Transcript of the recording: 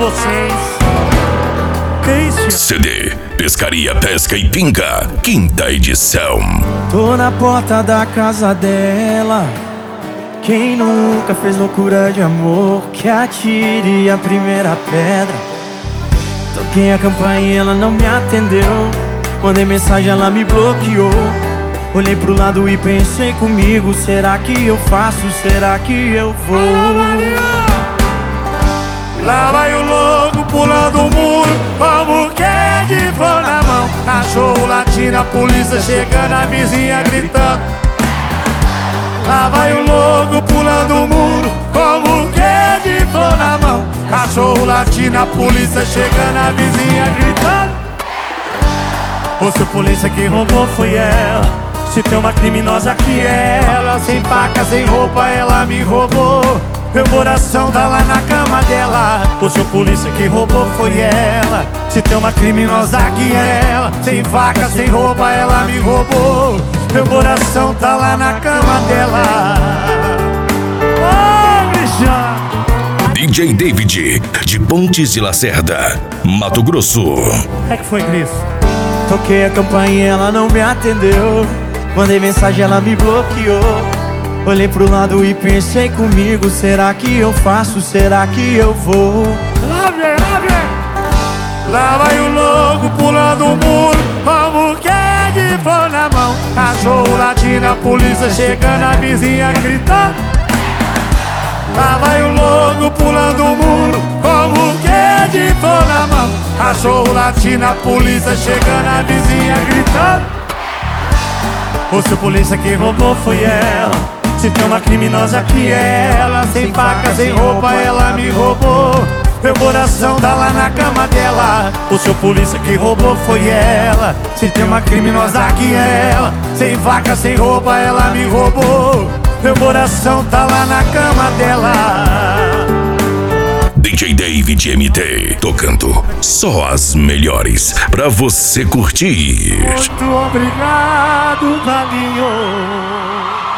vocês. CD Pescaria, Pesca e Pinga, quinta edição. Tô na porta da casa dela. Quem nunca fez loucura de amor, que atire a primeira pedra. Toquei a campainha, ela não me atendeu. Mandei mensagem, ela me bloqueou. Olhei pro lado e pensei comigo: será que eu faço? Será que eu vou? Lá vai o louco pulando o muro, como que de flor na mão. Cachorro latindo, a polícia chegando, a vizinha gritando. Lá vai o louco pulando o muro, como que de flor na mão. Cachorro latindo, a polícia chegando, a vizinha gritando. Ô, seu polícia, que roubou foi ela. Se tem uma criminosa que é ela, sem faca, sem roupa, ela me roubou. Meu coração tá lá na cama dela. O seu polícia, que roubou foi ela. Se tem uma criminosa que é ela, sem faca, sem roupa, ela me roubou. Meu coração tá lá na cama dela. Oh, bicha. DJ David, de Pontes de Lacerda, Mato Grosso. É que foi, Cris? Toquei a campainha, ela não me atendeu. Mandei mensagem, ela me bloqueou. Olhei pro lado e pensei comigo: será que eu faço? Será que eu vou? Lá vem, lá vem. Lá vai o louco pulando o muro, como que de flor na mão. Cachorro latindo, a polícia chegando, a vizinha gritando. Lá vai o louco pulando o muro, como que de flor na mão. Cachorro latindo, a polícia chegando, a vizinha gritando. O seu polícia, que roubou foi ela. Se tem uma criminosa que é ela, sem faca, sem roupa, ela me roubou. Meu coração tá lá na cama dela. O seu polícia, que roubou foi ela. Se tem uma criminosa que é ela, sem faca, sem roupa, ela me roubou. Meu coração tá lá na cama dela. DJ David MT, tocando só as melhores pra você curtir. Muito obrigado, Valinho.